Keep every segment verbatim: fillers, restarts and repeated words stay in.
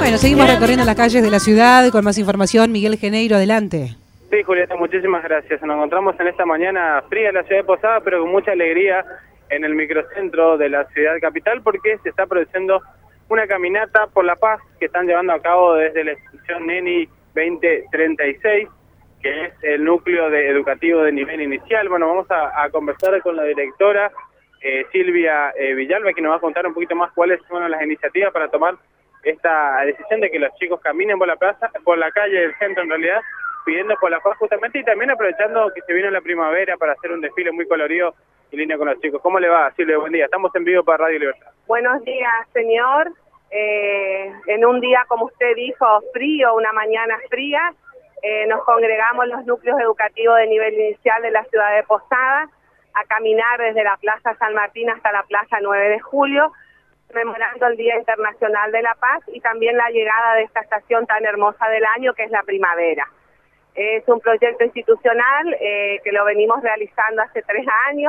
Bueno, seguimos recorriendo las calles de la ciudad con más información. Miguel Geneiro, adelante. Sí, Julieta, muchísimas gracias. Nos encontramos en esta mañana fría en la ciudad de Posada, pero con mucha alegría en el microcentro de la ciudad capital, porque se está produciendo una caminata por la paz que están llevando a cabo desde la institución Neni veinte treinta y seis, que es el núcleo de educativo de nivel inicial. Bueno, vamos a, a conversar con la directora eh, Silvia eh, Villalba, que nos va a contar un poquito más cuáles son las iniciativas para tomar esta decisión de que los chicos caminen por la plaza, por la calle del centro en realidad, pidiendo por la paz justamente, y también aprovechando que se vino la primavera para hacer un desfile muy colorido en línea con los chicos. ¿Cómo le va, Silvia? Buen día. Estamos en vivo para Radio Libertad. Buenos días, señor. Eh, en un día, como usted dijo, frío, una mañana fría, eh, nos congregamos los núcleos educativos de nivel inicial de la ciudad de Posada a caminar desde la Plaza San Martín hasta la Plaza nueve de julio, rememorando el Día Internacional de la Paz y también la llegada de esta estación tan hermosa del año que es la primavera. Es un proyecto institucional eh, que lo venimos realizando hace tres años.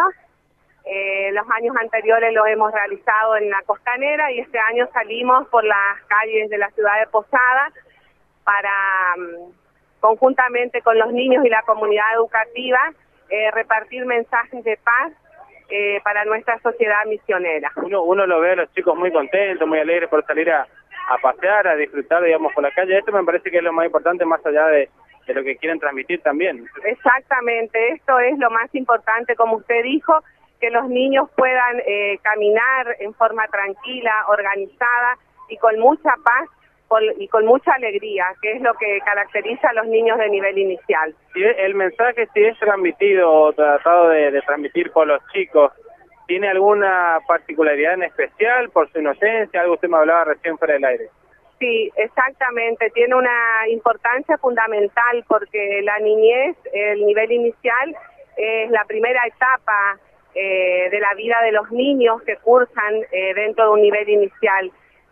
Eh, los años anteriores lo hemos realizado en la Costanera y este año salimos por las calles de la ciudad de Posada para, um, conjuntamente con los niños y la comunidad educativa, eh, repartir mensajes de paz eh, para nuestra sociedad misionera. Uno, uno lo ve a los chicos muy contentos, muy alegres por salir a, a pasear, a disfrutar, digamos, por la calle. Esto me parece que es lo más importante, más allá de, de lo que quieren transmitir también. Exactamente, esto es lo más importante, como usted dijo, que los niños puedan eh, caminar en forma tranquila, organizada y con mucha paz por, y con mucha alegría, que es lo que caracteriza a los niños de nivel inicial. Si el mensaje, si es transmitido o tratado de, de transmitir por los chicos, ¿tiene alguna particularidad en especial por su inocencia? Algo usted me hablaba recién fuera del aire. Sí, exactamente, tiene una importancia fundamental porque la niñez, el nivel inicial, es la primera etapa Eh, de la vida de los niños que cursan eh, dentro de un nivel inicial.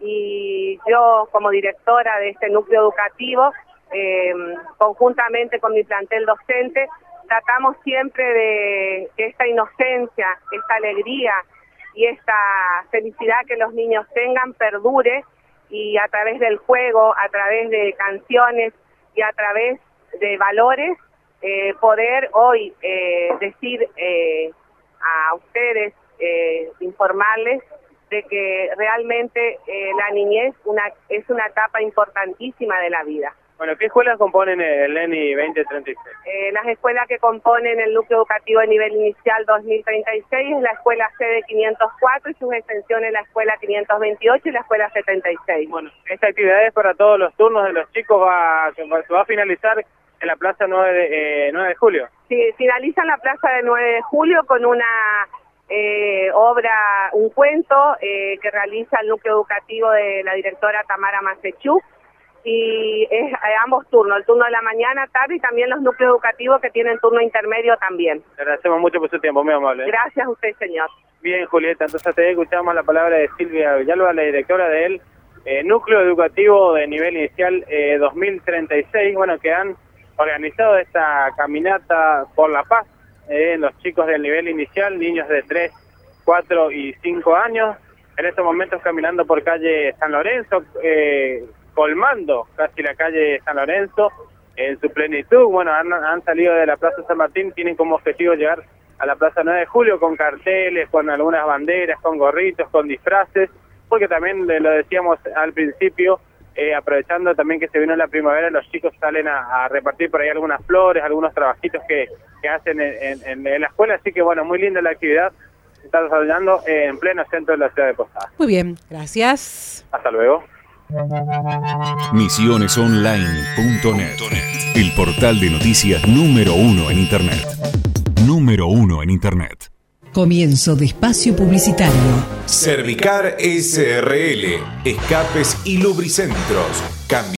Y yo, como directora de este núcleo educativo, eh, conjuntamente con mi plantel docente, tratamos siempre de que esta inocencia, esta alegría y esta felicidad que los niños tengan perdure, y a través del juego, a través de canciones y a través de valores, eh, poder hoy eh, decir eh, a ustedes, eh, informarles de que realmente eh, la niñez una, es una etapa importantísima de la vida. Bueno, ¿qué escuelas componen el Neni veinte treinta y seis? Eh, las escuelas que componen el núcleo educativo de nivel inicial dos mil treinta y seis es la escuela sede quinientos cuatro y sus extensiones la escuela quinientos veintiocho y la escuela setenta y seis. Bueno, esta actividad es para todos los turnos de los chicos, va, se va a finalizar en la plaza nueve de, eh, nueve de julio. Sí, finaliza en la plaza de nueve de julio con una eh, obra, un cuento eh, que realiza el núcleo educativo de la directora Tamara Masechuk, y es eh, ambos turnos, el turno de la mañana, tarde, y también los núcleos educativos que tienen turno intermedio también. Le agradecemos mucho por su tiempo, muy amable. Gracias a usted, señor. Bien, Julieta, entonces te escuchamos la palabra de Silvia Villalba, la directora del eh, núcleo educativo de nivel inicial eh, dos mil treinta y seis, bueno, que han organizado esta caminata por la paz, eh, los chicos del nivel inicial, niños de tres, cuatro y cinco años, en estos momentos caminando por calle San Lorenzo, eh, colmando casi la calle San Lorenzo en su plenitud. Bueno, han, han salido de la Plaza San Martín, tienen como objetivo llegar a la Plaza nueve de julio con carteles, con algunas banderas, con gorritos, con disfraces, porque también lo decíamos al principio, Eh, aprovechando también que se vino la primavera, los chicos salen a, a repartir por ahí algunas flores, algunos trabajitos que, que hacen en, en, en la escuela, así que bueno, muy linda la actividad, se está desarrollando eh, en pleno centro de la ciudad de Posada. Muy bien, gracias. Hasta luego. Misiones Online punto net, el portal de noticias número uno en Internet. Número uno en Internet. Comienzo de espacio publicitario. Cervicar S R L, escapes y lubricentros. Cambio